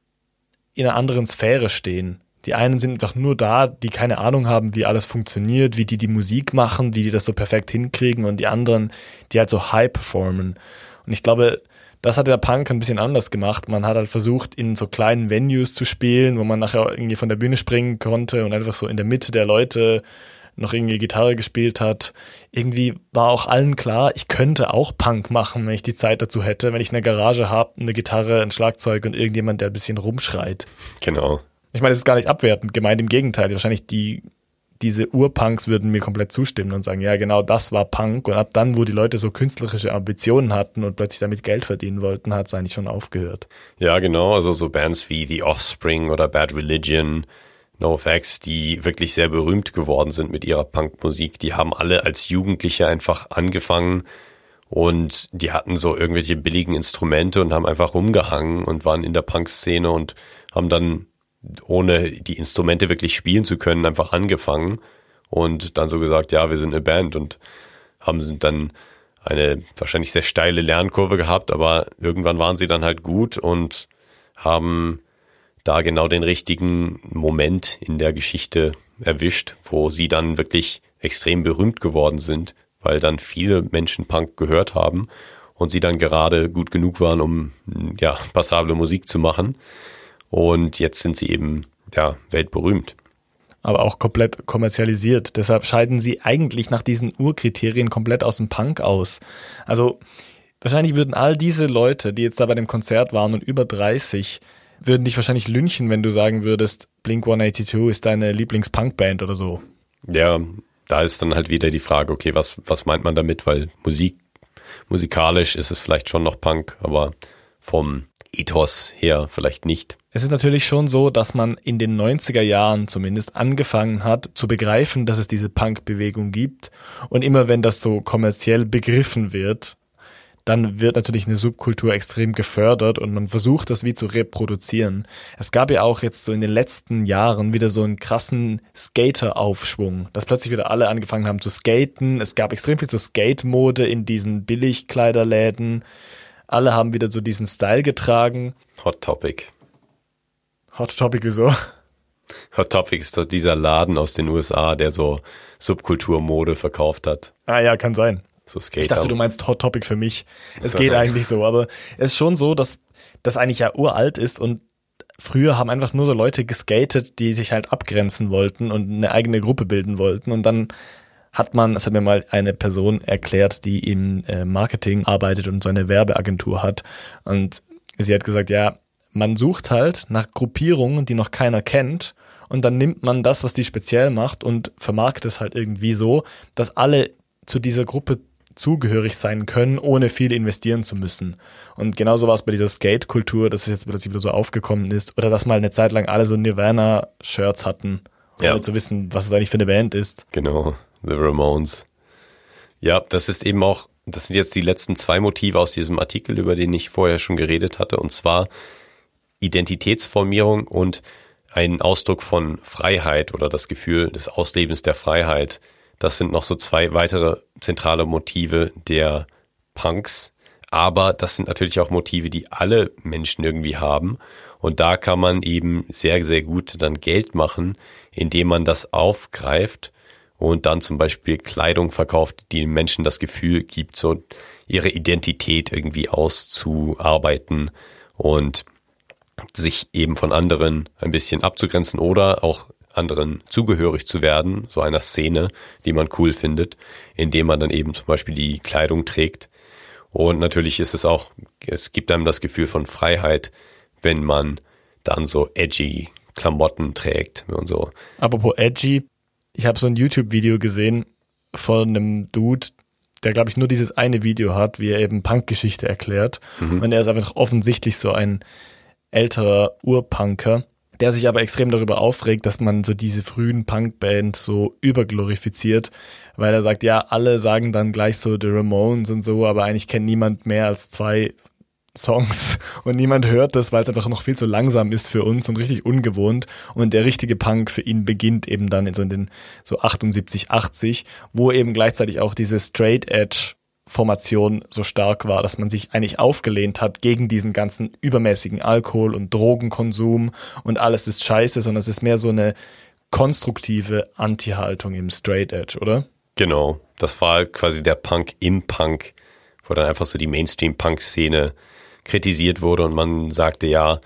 in einer anderen Sphäre stehen. Die einen sind einfach nur da, die keine Ahnung haben, wie alles funktioniert, wie die Musik machen, wie die das so perfekt hinkriegen und die anderen, die halt so high performen. Und ich glaube, das hat der Punk ein bisschen anders gemacht. Man hat halt versucht, in so kleinen Venues zu spielen, wo man nachher irgendwie von der Bühne springen konnte und einfach so in der Mitte der Leute noch irgendwie Gitarre gespielt hat. Irgendwie war auch allen klar, ich könnte auch Punk machen, wenn ich die Zeit dazu hätte, wenn ich eine Garage habe, eine Gitarre, ein Schlagzeug und irgendjemand, der ein bisschen rumschreit. Genau. Ich meine, es ist gar nicht abwertend gemeint, im Gegenteil. Wahrscheinlich diese Urpunks würden mir komplett zustimmen und sagen, ja, genau, das war Punk. Und ab dann, wo die Leute so künstlerische Ambitionen hatten und plötzlich damit Geld verdienen wollten, hat es eigentlich schon aufgehört. Ja, genau. Also so Bands wie The Offspring oder Bad Religion, NoFX, die wirklich sehr berühmt geworden sind mit ihrer Punkmusik, die haben alle als Jugendliche einfach angefangen und die hatten so irgendwelche billigen Instrumente und haben einfach rumgehangen und waren in der Punk-Szene und haben dann, ohne die Instrumente wirklich spielen zu können, einfach angefangen und dann so gesagt, ja, wir sind eine Band, und sind dann eine wahrscheinlich sehr steile Lernkurve gehabt, aber irgendwann waren sie dann halt gut und haben da genau den richtigen Moment in der Geschichte erwischt, wo sie dann wirklich extrem berühmt geworden sind, weil dann viele Menschen Punk gehört haben und sie dann gerade gut genug waren, um ja passable Musik zu machen. Und jetzt sind sie eben ja weltberühmt. Aber auch komplett kommerzialisiert. Deshalb scheiden sie eigentlich nach diesen Urkriterien komplett aus dem Punk aus. Also wahrscheinlich würden all diese Leute, die jetzt da bei dem Konzert waren und über 30, würden dich wahrscheinlich lynchen, wenn du sagen würdest, Blink-182 ist deine Lieblings-Punk-Band oder so. Ja, da ist dann halt wieder die Frage, okay, was meint man damit? Weil musikalisch ist es vielleicht schon noch Punk, aber vom Ethos her vielleicht nicht. Es ist natürlich schon so, dass man in den 90er Jahren zumindest angefangen hat zu begreifen, dass es diese Punk-Bewegung gibt. Und immer wenn das so kommerziell begriffen wird, dann wird natürlich eine Subkultur extrem gefördert und man versucht, das wie zu reproduzieren. Es gab ja auch jetzt so in den letzten Jahren wieder so einen krassen Skater-Aufschwung, dass plötzlich wieder alle angefangen haben zu skaten. Es gab extrem viel so Skate-Mode in diesen Billigkleiderläden. Alle haben wieder so diesen Style getragen. Hot Topic. Hot Topic, wieso? Hot Topic ist doch dieser Laden aus den USA, der so Subkulturmode verkauft hat. Ah ja, kann sein. So Skater. Ich dachte, du meinst Hot Topic für mich. Es geht eigentlich so, aber es ist schon so, dass das eigentlich ja uralt ist und früher haben einfach nur so Leute geskatet, die sich halt abgrenzen wollten und eine eigene Gruppe bilden wollten, und dann das hat mir mal eine Person erklärt, die im Marketing arbeitet und so eine Werbeagentur hat, und sie hat gesagt, ja, man sucht halt nach Gruppierungen, die noch keiner kennt, und dann nimmt man das, was die speziell macht, und vermarktet es halt irgendwie so, dass alle zu dieser Gruppe zugehörig sein können, ohne viel investieren zu müssen. Und genauso war es bei dieser Skate-Kultur, dass es jetzt plötzlich wieder so aufgekommen ist, oder dass mal eine Zeit lang alle so Nirvana-Shirts hatten, ohne zu wissen, was es eigentlich für eine Band ist. Genau, The Ramones. Ja, das sind jetzt die letzten 2 Motive aus diesem Artikel, über den ich vorher schon geredet hatte, und zwar Identitätsformierung und ein Ausdruck von Freiheit oder das Gefühl des Auslebens der Freiheit. Das sind noch so 2 weitere zentrale Motive der Punks. Aber das sind natürlich auch Motive, die alle Menschen irgendwie haben. Und da kann man eben sehr, sehr gut dann Geld machen, indem man das aufgreift und dann zum Beispiel Kleidung verkauft, die den Menschen das Gefühl gibt, so ihre Identität irgendwie auszuarbeiten und sich eben von anderen ein bisschen abzugrenzen oder auch anderen zugehörig zu werden, so einer Szene, die man cool findet, indem man dann eben zum Beispiel die Kleidung trägt. Und natürlich es gibt einem das Gefühl von Freiheit, wenn man dann so edgy Klamotten trägt und so. Apropos edgy, ich habe so ein YouTube-Video gesehen von einem Dude, der, glaube ich, nur dieses eine Video hat, wie er eben Punk-Geschichte erklärt. Und er ist einfach offensichtlich so ein älterer Urpunker, der sich aber extrem darüber aufregt, dass man so diese frühen Punkbands so überglorifiziert, weil er sagt, ja, alle sagen dann gleich so The Ramones und so, aber eigentlich kennt niemand mehr als 2 Songs und niemand hört das, weil es einfach noch viel zu langsam ist für uns und richtig ungewohnt, und der richtige Punk für ihn beginnt eben dann in den 78, 80, wo eben gleichzeitig auch diese Straight Edge Formation so stark war, dass man sich eigentlich aufgelehnt hat gegen diesen ganzen übermäßigen Alkohol- und Drogenkonsum und alles ist scheiße, sondern es ist mehr so eine konstruktive Anti-Haltung im Straight Edge, oder? Genau, das war halt quasi der Punk im Punk, wo dann einfach so die Mainstream-Punk-Szene kritisiert wurde und man sagte, ja,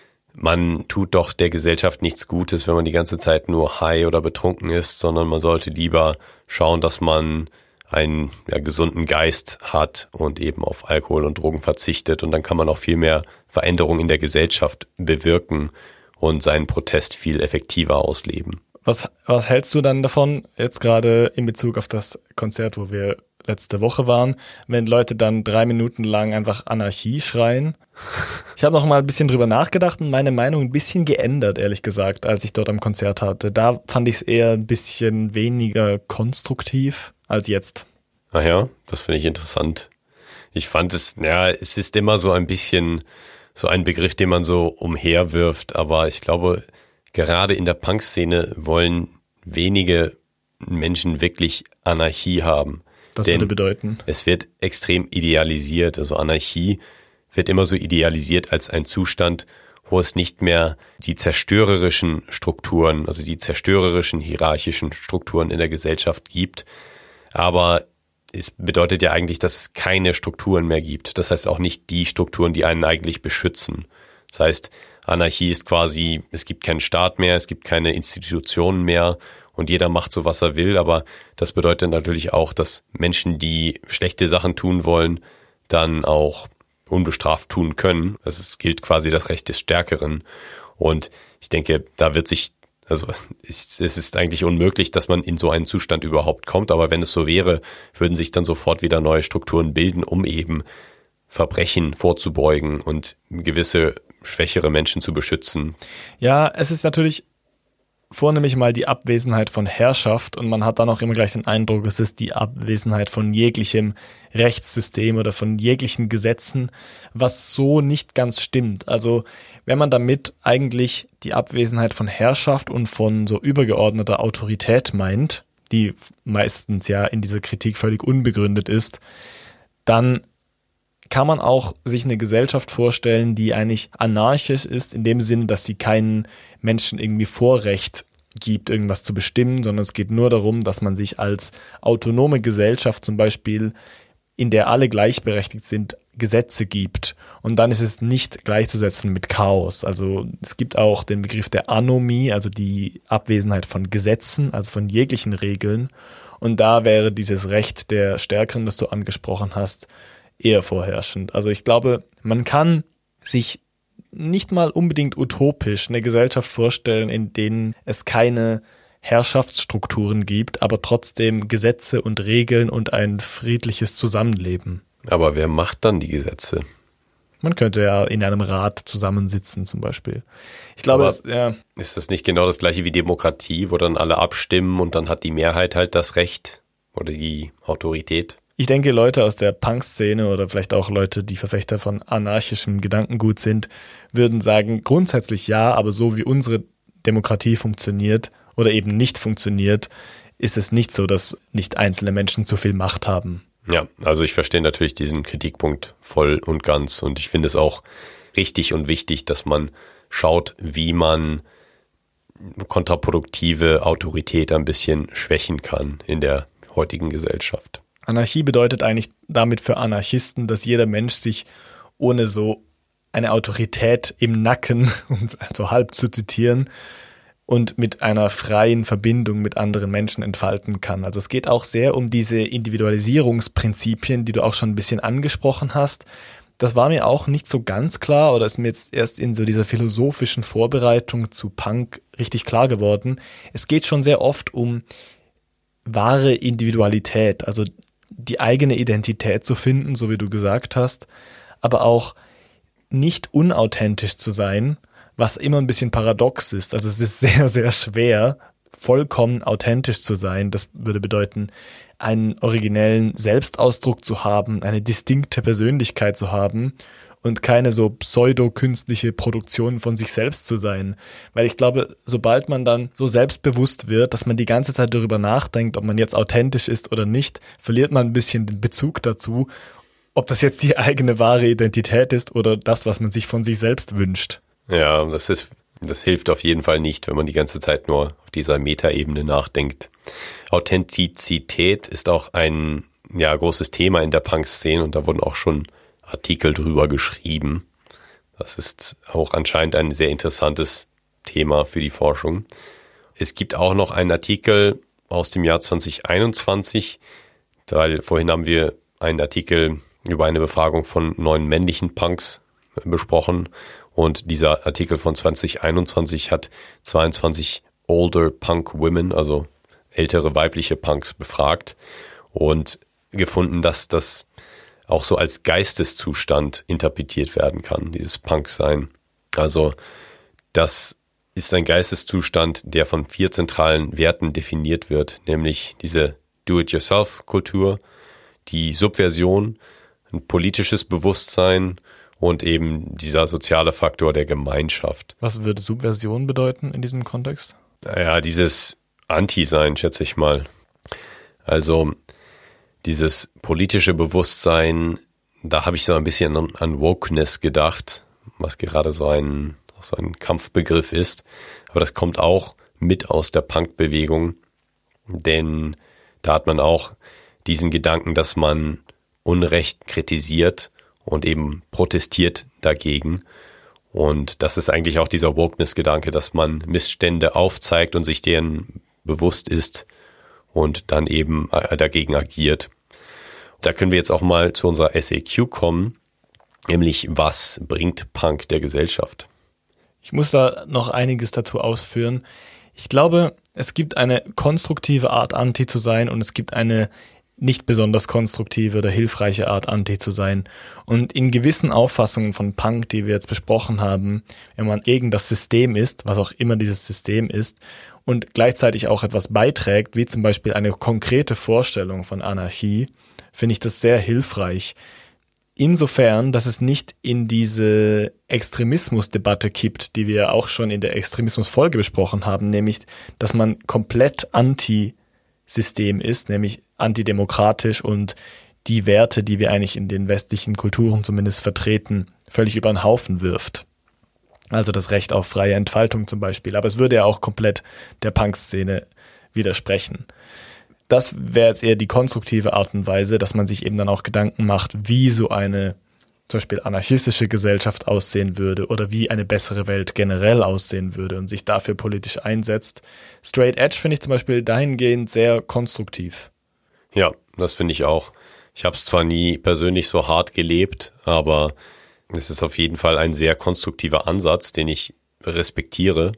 man tut doch der Gesellschaft nichts Gutes, wenn man die ganze Zeit nur high oder betrunken ist, sondern man sollte lieber schauen, dass man einen gesunden Geist hat und eben auf Alkohol und Drogen verzichtet, und dann kann man auch viel mehr Veränderungen in der Gesellschaft bewirken und seinen Protest viel effektiver ausleben. Was hältst du dann davon, jetzt gerade in Bezug auf das Konzert, wo wir letzte Woche waren, wenn Leute dann 3 Minuten lang einfach Anarchie schreien? Ich habe noch mal ein bisschen drüber nachgedacht und meine Meinung ein bisschen geändert, ehrlich gesagt, als ich dort am Konzert hatte. Da fand ich es eher ein bisschen weniger konstruktiv als jetzt. Ach ja, das finde ich interessant. Ich fand es ist immer so ein bisschen so ein Begriff, den man so umherwirft, aber ich glaube, gerade in der Punk-Szene wollen wenige Menschen wirklich Anarchie haben. Das würde bedeuten? Es wird extrem idealisiert. Also Anarchie wird immer so idealisiert als ein Zustand, wo es nicht mehr die zerstörerischen Strukturen, also die zerstörerischen hierarchischen Strukturen in der Gesellschaft gibt. Aber es bedeutet ja eigentlich, dass es keine Strukturen mehr gibt. Das heißt auch nicht die Strukturen, die einen eigentlich beschützen. Das heißt, Anarchie ist quasi, es gibt keinen Staat mehr, es gibt keine Institutionen mehr und jeder macht so, was er will. Aber das bedeutet natürlich auch, dass Menschen, die schlechte Sachen tun wollen, dann auch unbestraft tun können. Also es gilt quasi das Recht des Stärkeren. Und ich denke, es ist eigentlich unmöglich, dass man in so einen Zustand überhaupt kommt. Aber wenn es so wäre, würden sich dann sofort wieder neue Strukturen bilden, um eben Verbrechen vorzubeugen und gewisse schwächere Menschen zu beschützen. Ja, es ist natürlich vornehmlich mal die Abwesenheit von Herrschaft und man hat dann auch immer gleich den Eindruck, es ist die Abwesenheit von jeglichem Rechtssystem oder von jeglichen Gesetzen, was so nicht ganz stimmt. Also wenn man damit eigentlich die Abwesenheit von Herrschaft und von so übergeordneter Autorität meint, die meistens ja in dieser Kritik völlig unbegründet ist, dann kann man auch sich eine Gesellschaft vorstellen, die eigentlich anarchisch ist, in dem Sinne, dass sie keinen Menschen irgendwie Vorrecht gibt, irgendwas zu bestimmen, sondern es geht nur darum, dass man sich als autonome Gesellschaft zum Beispiel, in der alle gleichberechtigt sind, Gesetze gibt. Und dann ist es nicht gleichzusetzen mit Chaos. Also es gibt auch den Begriff der Anomie, also die Abwesenheit von Gesetzen, also von jeglichen Regeln. Und da wäre dieses Recht der Stärkeren, das du angesprochen hast, eher vorherrschend. Also ich glaube, man kann sich nicht mal unbedingt utopisch eine Gesellschaft vorstellen, in denen es keine Herrschaftsstrukturen gibt, aber trotzdem Gesetze und Regeln und ein friedliches Zusammenleben. Aber wer macht dann die Gesetze? Man könnte ja in einem Rat zusammensitzen zum Beispiel. Ich glaube, ist das nicht genau das gleiche wie Demokratie, wo dann alle abstimmen und dann hat die Mehrheit halt das Recht oder die Autorität? Ich denke, Leute aus der Punk-Szene oder vielleicht auch Leute, die Verfechter von anarchischem Gedankengut sind, würden sagen, grundsätzlich ja, aber so wie unsere Demokratie funktioniert oder eben nicht funktioniert, ist es nicht so, dass nicht einzelne Menschen zu viel Macht haben. Ja, also ich verstehe natürlich diesen Kritikpunkt voll und ganz und ich finde es auch richtig und wichtig, dass man schaut, wie man kontraproduktive Autorität ein bisschen schwächen kann in der heutigen Gesellschaft. Anarchie bedeutet eigentlich damit für Anarchisten, dass jeder Mensch sich ohne so eine Autorität im Nacken, um so halb zu zitieren, und mit einer freien Verbindung mit anderen Menschen entfalten kann. Also es geht auch sehr um diese Individualisierungsprinzipien, die du auch schon ein bisschen angesprochen hast. Das war mir auch nicht so ganz klar oder ist mir jetzt erst in so dieser philosophischen Vorbereitung zu Punk richtig klar geworden. Es geht schon sehr oft um wahre Individualität, also die eigene Identität zu finden, so wie du gesagt hast, aber auch nicht unauthentisch zu sein, was immer ein bisschen paradox ist. Also es ist sehr, sehr schwer, vollkommen authentisch zu sein. Das würde bedeuten, einen originellen Selbstausdruck zu haben, eine distinkte Persönlichkeit zu haben und keine so pseudo-künstliche Produktion von sich selbst zu sein. Weil ich glaube, sobald man dann so selbstbewusst wird, dass man die ganze Zeit darüber nachdenkt, ob man jetzt authentisch ist oder nicht, verliert man ein bisschen den Bezug dazu, ob das jetzt die eigene wahre Identität ist oder das, was man sich von sich selbst wünscht. Ja, das hilft auf jeden Fall nicht, wenn man die ganze Zeit nur auf dieser Metaebene nachdenkt. Authentizität ist auch ein großes Thema in der Punk-Szene und da wurden auch schon Artikel drüber geschrieben. Das ist auch anscheinend ein sehr interessantes Thema für die Forschung. Es gibt auch noch einen Artikel aus dem Jahr 2021, weil vorhin haben wir einen Artikel über eine Befragung von 9 männlichen Punks besprochen Und dieser Artikel von 2021 hat 22 older Punk Women, also ältere weibliche Punks, befragt und gefunden, dass das auch so als Geisteszustand interpretiert werden kann, dieses Punk-Sein. Also das ist ein Geisteszustand, der von 4 zentralen Werten definiert wird, nämlich diese Do-it-yourself-Kultur, die Subversion, ein politisches Bewusstsein und eben dieser soziale Faktor der Gemeinschaft. Was würde Subversion bedeuten in diesem Kontext? Naja, dieses Anti-Sein, schätze ich mal. Also dieses politische Bewusstsein, da habe ich so ein bisschen an Wokeness gedacht, was gerade so ein Kampfbegriff ist. Aber das kommt auch mit aus der Punk-Bewegung, denn da hat man auch diesen Gedanken, dass man Unrecht kritisiert und eben protestiert dagegen. Und das ist eigentlich auch dieser Wokeness-Gedanke, dass man Missstände aufzeigt und sich deren bewusst ist und dann eben dagegen agiert. Da können wir jetzt auch mal zu unserer SAQ kommen, nämlich was bringt Punk der Gesellschaft? Ich muss da noch einiges dazu ausführen. Ich glaube, es gibt eine konstruktive Art, Anti zu sein, und es gibt eine nicht besonders konstruktive oder hilfreiche Art, Anti zu sein. Und in gewissen Auffassungen von Punk, die wir jetzt besprochen haben, wenn man gegen das System ist, was auch immer dieses System ist, und gleichzeitig auch etwas beiträgt, wie zum Beispiel eine konkrete Vorstellung von Anarchie, finde ich das sehr hilfreich. Insofern, dass es nicht in diese Extremismusdebatte kippt, die wir auch schon in der Extremismusfolge besprochen haben, nämlich, dass man komplett Anti-System ist, nämlich antidemokratisch und die Werte, die wir eigentlich in den westlichen Kulturen zumindest vertreten, völlig über den Haufen wirft. Also das Recht auf freie Entfaltung zum Beispiel. Aber es würde ja auch komplett der Punk-Szene widersprechen. Das wäre jetzt eher die konstruktive Art und Weise, dass man sich eben dann auch Gedanken macht, wie so eine zum Beispiel anarchistische Gesellschaft aussehen würde oder wie eine bessere Welt generell aussehen würde und sich dafür politisch einsetzt. Straight Edge finde ich zum Beispiel dahingehend sehr konstruktiv. Ja, das finde ich auch. Ich habe es zwar nie persönlich so hart gelebt, aber es ist auf jeden Fall ein sehr konstruktiver Ansatz, den ich respektiere.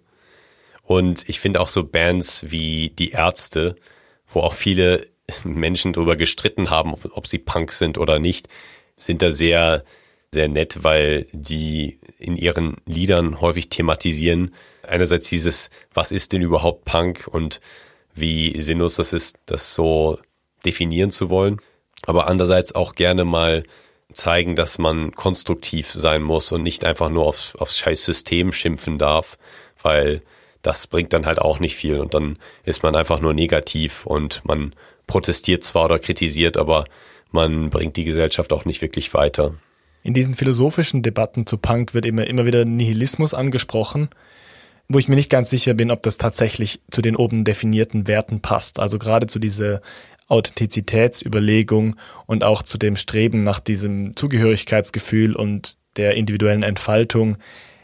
Und ich finde auch so Bands wie Die Ärzte, wo auch viele Menschen darüber gestritten haben, ob sie Punk sind oder nicht, sind da sehr, sehr nett, weil die in ihren Liedern häufig thematisieren. Einerseits dieses, was ist denn überhaupt Punk und wie sinnlos das ist, das so definieren zu wollen. Aber andererseits auch gerne mal zeigen, dass man konstruktiv sein muss und nicht einfach nur aufs scheiß System schimpfen darf, weil das bringt dann halt auch nicht viel und dann ist man einfach nur negativ und man protestiert zwar oder kritisiert, aber man bringt die Gesellschaft auch nicht wirklich weiter. In diesen philosophischen Debatten zu Punk wird immer wieder Nihilismus angesprochen, wo ich mir nicht ganz sicher bin, ob das tatsächlich zu den oben definierten Werten passt. Also gerade zu dieser Authentizitätsüberlegung und auch zu dem Streben nach diesem Zugehörigkeitsgefühl und der individuellen Entfaltung.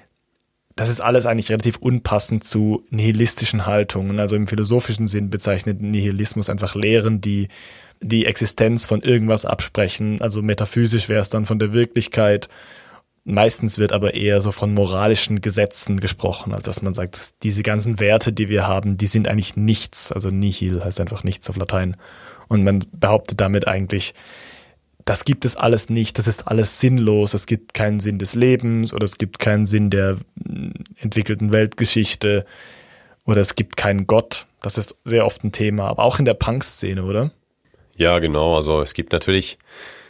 Das ist alles eigentlich relativ unpassend zu nihilistischen Haltungen. Also im philosophischen Sinn bezeichnet Nihilismus einfach Lehren, die die Existenz von irgendwas absprechen. Also metaphysisch wäre es dann von der Wirklichkeit. Meistens wird aber eher so von moralischen Gesetzen gesprochen, als dass man sagt, dass diese ganzen Werte, die wir haben, die sind eigentlich nichts. Also nihil heißt einfach nichts auf Latein. Und man behauptet damit eigentlich, das gibt es alles nicht, das ist alles sinnlos, es gibt keinen Sinn des Lebens oder es gibt keinen Sinn der entwickelten Weltgeschichte oder es gibt keinen Gott. Das ist sehr oft ein Thema, aber auch in der Punk-Szene, oder? Ja, genau. Also es gibt natürlich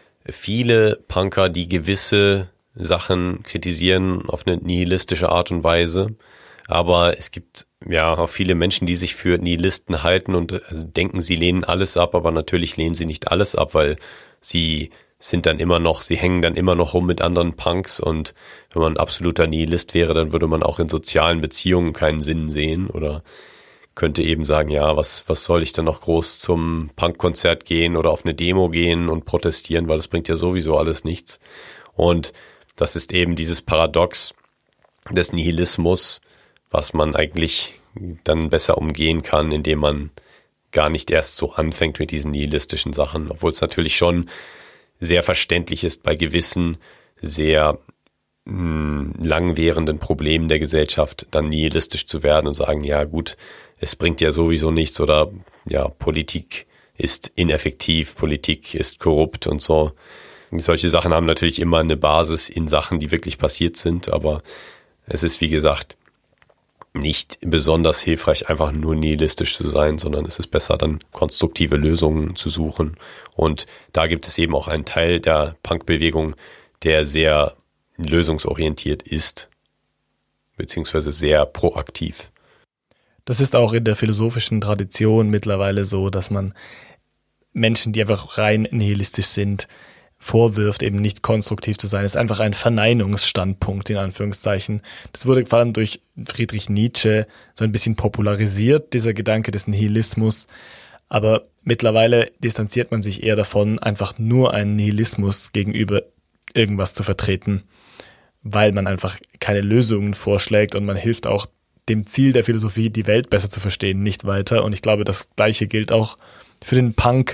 viele Punker, die gewisse Sachen kritisieren auf eine nihilistische Art und Weise. Aber es gibt ja auch viele Menschen, die sich für Nihilisten halten und denken, sie lehnen alles ab, aber natürlich lehnen sie nicht alles ab, weil sie hängen dann immer noch rum mit anderen Punks und wenn man ein absoluter Nihilist wäre, dann würde man auch in sozialen Beziehungen keinen Sinn sehen oder könnte eben sagen, ja, was soll ich dann noch groß zum Punkkonzert gehen oder auf eine Demo gehen und protestieren, weil das bringt ja sowieso alles nichts. Und das ist eben dieses Paradox des Nihilismus, was man eigentlich dann besser umgehen kann, indem man gar nicht erst so anfängt mit diesen nihilistischen Sachen, obwohl es natürlich schon sehr verständlich ist, bei gewissen sehr langwährenden Problemen der Gesellschaft dann nihilistisch zu werden und sagen, ja gut, es bringt ja sowieso nichts oder ja, Politik ist ineffektiv, Politik ist korrupt und so. Solche Sachen haben natürlich immer eine Basis in Sachen, die wirklich passiert sind, aber es ist, wie gesagt, nicht besonders hilfreich, einfach nur nihilistisch zu sein, sondern es ist besser, dann konstruktive Lösungen zu suchen. Und da gibt es eben auch einen Teil der Punkbewegung, der sehr lösungsorientiert ist, beziehungsweise sehr proaktiv. Das ist auch in der philosophischen Tradition mittlerweile so, dass man Menschen, die einfach rein nihilistisch sind, vorwirft, eben nicht konstruktiv zu sein. Es ist einfach ein Verneinungsstandpunkt, in Anführungszeichen. Das wurde vor allem durch Friedrich Nietzsche so ein bisschen popularisiert, dieser Gedanke des Nihilismus. Aber mittlerweile distanziert man sich eher davon, einfach nur einen Nihilismus gegenüber irgendwas zu vertreten, weil man einfach keine Lösungen vorschlägt und man hilft auch dem Ziel der Philosophie, die Welt besser zu verstehen, nicht weiter. Und ich glaube, das Gleiche gilt auch für den Punk.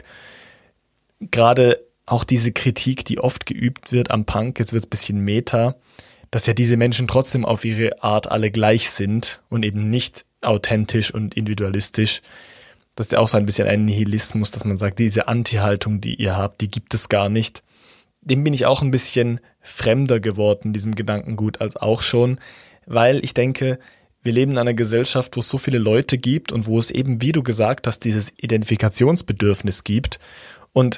Gerade auch diese Kritik, die oft geübt wird am Punk, jetzt wird es ein bisschen meta, dass ja diese Menschen trotzdem auf ihre Art alle gleich sind und eben nicht authentisch und individualistisch. Das ist ja auch so ein bisschen ein Nihilismus, dass man sagt, diese Anti-Haltung, die ihr habt, die gibt es gar nicht. Dem bin ich auch ein bisschen fremder geworden, diesem Gedankengut, als auch schon, weil ich denke, wir leben in einer Gesellschaft, wo es so viele Leute gibt und wo es eben, wie du gesagt hast, dieses Identifikationsbedürfnis gibt. Und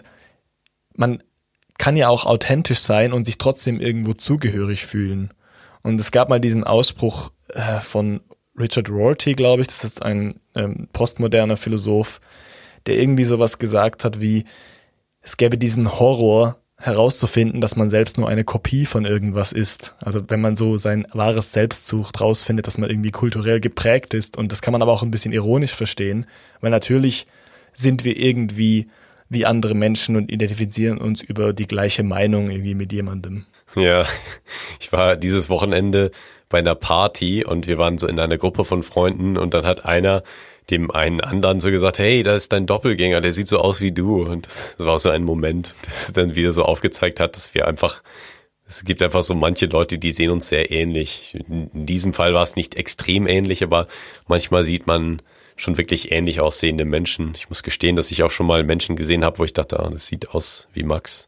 man kann ja auch authentisch sein und sich trotzdem irgendwo zugehörig fühlen. Und es gab mal diesen Ausspruch von Richard Rorty, glaube ich, das ist ein postmoderner Philosoph, der irgendwie sowas gesagt hat wie, es gäbe diesen Horror herauszufinden, dass man selbst nur eine Kopie von irgendwas ist. Also wenn man so sein wahres Selbst sucht, rausfindet, dass man irgendwie kulturell geprägt ist. Und das kann man aber auch ein bisschen ironisch verstehen, weil natürlich sind wir irgendwie wie andere Menschen und identifizieren uns über die gleiche Meinung irgendwie mit jemandem. Ja, ich war dieses Wochenende bei einer Party und wir waren so in einer Gruppe von Freunden und dann hat einer dem einen anderen so gesagt, hey, da ist dein Doppelgänger, der sieht so aus wie du. Und das war so ein Moment, das dann wieder so aufgezeigt hat, dass wir einfach, es gibt einfach so manche Leute, die sehen uns sehr ähnlich. In diesem Fall war es nicht extrem ähnlich, aber manchmal sieht man schon wirklich ähnlich aussehende Menschen. Ich muss gestehen, dass ich auch schon mal Menschen gesehen habe, wo ich dachte, das sieht aus wie Max.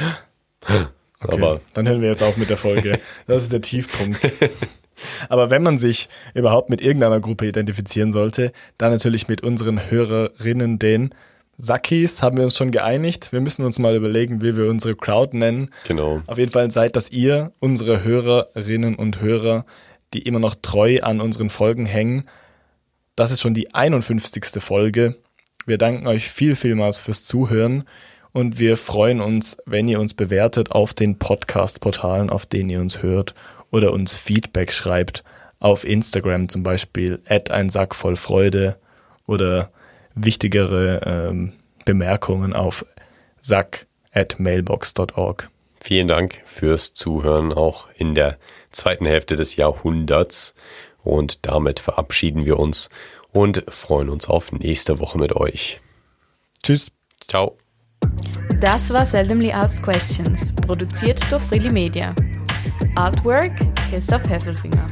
Okay, aber dann hören wir jetzt auf mit der Folge. Das ist der Tiefpunkt. Aber wenn man sich überhaupt mit irgendeiner Gruppe identifizieren sollte, dann natürlich mit unseren Hörerinnen, den Sackis, haben wir uns schon geeinigt. Wir müssen uns mal überlegen, wie wir unsere Crowd nennen. Genau. Auf jeden Fall seid das ihr, unsere Hörerinnen und Hörer, die immer noch treu an unseren Folgen hängen. Das ist schon die 51. Folge. Wir danken euch vielmals fürs Zuhören und wir freuen uns, wenn ihr uns bewertet auf den Podcast-Portalen, auf denen ihr uns hört, oder uns Feedback schreibt, auf Instagram zum Beispiel @einsackvollfreude oder wichtigere Bemerkungen auf sack@mailbox.org. Vielen Dank fürs Zuhören auch in der zweiten Hälfte des Jahrhunderts und damit verabschieden wir uns und freuen uns auf nächste Woche mit euch. Tschüss. Ciao. Das war Seldomly Asked Questions, produziert durch Freely Media. Artwork Christoph Heffelfinger.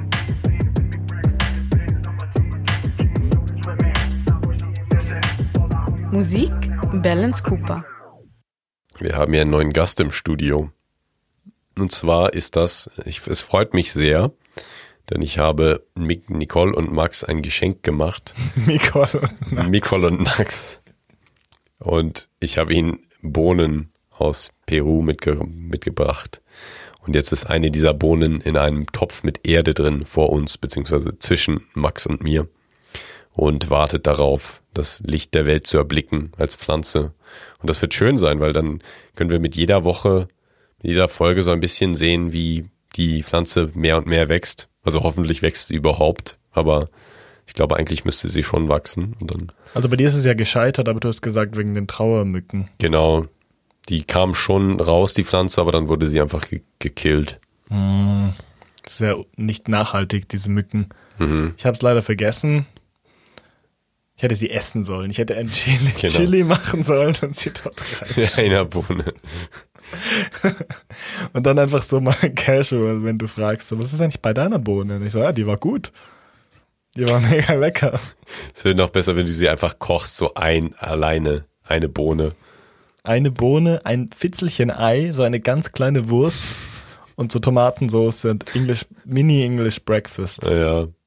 Musik Balance Cooper. Wir haben hier einen neuen Gast im Studio. Und zwar ist das, es freut mich sehr, denn ich habe Nicole und Max ein Geschenk gemacht. Nicole und Max. Und ich habe ihnen Bohnen aus Peru mitgebracht. Und jetzt ist eine dieser Bohnen in einem Topf mit Erde drin vor uns, beziehungsweise zwischen Max und mir. Und wartet darauf, das Licht der Welt zu erblicken als Pflanze. Und das wird schön sein, weil dann können wir mit jeder Woche, mit jeder Folge so ein bisschen sehen, wie die Pflanze mehr und mehr wächst. Also hoffentlich wächst sie überhaupt, aber ich glaube, eigentlich müsste sie schon wachsen. Und dann also bei dir ist es ja gescheitert, aber du hast gesagt, wegen den Trauermücken. Genau. Die kam schon raus, die Pflanze, aber dann wurde sie einfach gekillt. Das ist ja nicht nachhaltig, diese Mücken. Ich habe es leider vergessen. Ich hätte sie essen sollen. Ich hätte ein Chili machen sollen und sie dort rein. Einer Bohne. Und dann einfach so mal casual, wenn du fragst, so, was ist eigentlich bei deiner Bohne? Und ich so, ja, die war gut. Die war mega lecker. Es wird noch besser, wenn du sie einfach kochst, so alleine, eine Bohne. Eine Bohne, ein Fitzelchen Ei, so eine ganz kleine Wurst und so Tomatensauce und Mini-English Breakfast. Ja.